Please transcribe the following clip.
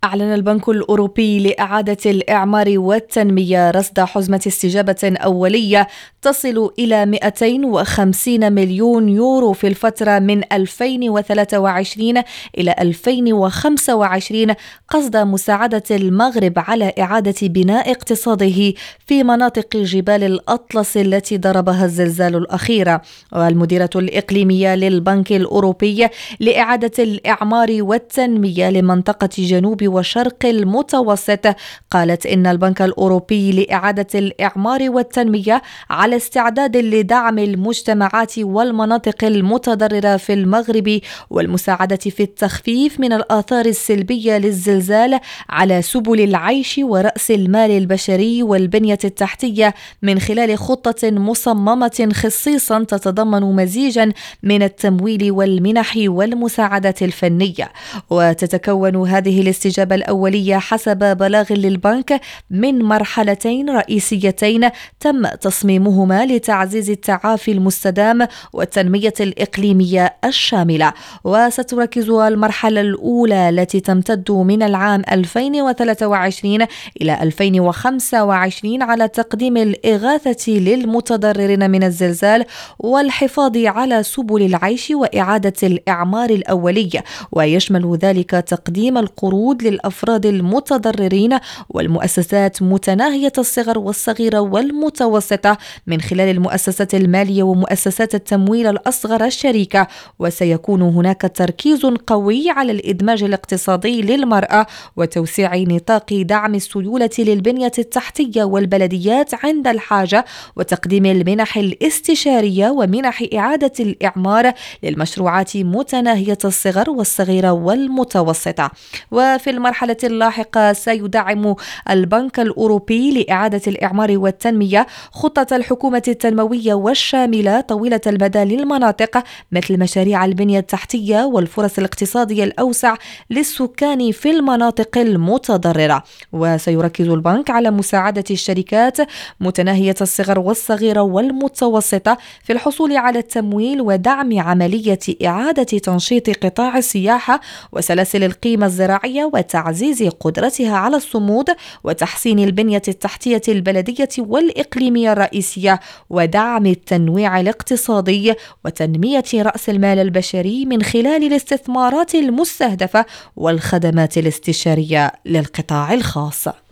أعلن البنك الأوروبي لإعادة الإعمار والتنمية رصد حزمة استجابة أولية تصل إلى 250 مليون يورو في الفترة من 2023 إلى 2025 قصد مساعدة المغرب على إعادة بناء اقتصاده في مناطق جبال الأطلس التي ضربها الزلزال الأخير. والمديرة الإقليمية للبنك الأوروبي لإعادة الإعمار والتنمية لمنطقة جنوب وشرق المتوسط قالت إن البنك الأوروبي لإعادة الإعمار والتنمية على استعداد لدعم المجتمعات والمناطق المتضررة في المغرب والمساعدة في التخفيف من الآثار السلبية للزلزال على سبل العيش ورأس المال البشري والبنية التحتية من خلال خطة مصممة خصيصا تتضمن مزيجا من التمويل والمنح والمساعدات الفنية. وتتكون هذه الاستجابة الأولية حسب بلاغ للبنك من مرحلتين رئيسيتين تم تصميمهما لتعزيز التعافي المستدام والتنمية الإقليمية الشاملة. وستركز المرحلة الأولى التي تمتد من العام 2023 إلى 2025 على تقديم الإغاثة للمتضررين من الزلزال والحفاظ على سبل العيش وإعادة الإعمار الأولي، ويشمل ذلك تقديم القروض للأفراد المتضررين والمؤسسات متناهية الصغر والصغيرة والمتوسطة من خلال المؤسسات المالية ومؤسسات التمويل الأصغر الشريكة. وسيكون هناك تركيز قوي على الإدماج الاقتصادي للمرأة وتوسيع نطاق دعم السيولة للبنية التحتية والبلديات عند الحاجة وتقديم المنح الاستشارية ومنح إعادة الإعمار للمشروعات متناهية الصغر والصغيرة والمتوسطة. وفي المرحلة اللاحقة سيدعم البنك الأوروبي لإعادة الإعمار والتنمية خطة الحكومة التنموية والشاملة طويلة المدى للمناطق مثل مشاريع البنية التحتية والفرص الاقتصادية الأوسع للسكان في المناطق المتضررة. وسيركز البنك على مساعدة الشركات متناهية الصغر والصغيرة والمتوسطة في الحصول على التمويل ودعم عملية إعادة تنشيط قطاع السياحة وسلاسل القيمة الزراعية وتعزيز قدرتها على الصمود وتحسين البنية التحتية البلدية والإقليمية الرئيسية ودعم التنويع الاقتصادي وتنمية رأس المال البشري من خلال الاستثمارات المستهدفة والخدمات الاستشارية للقطاع الخاص.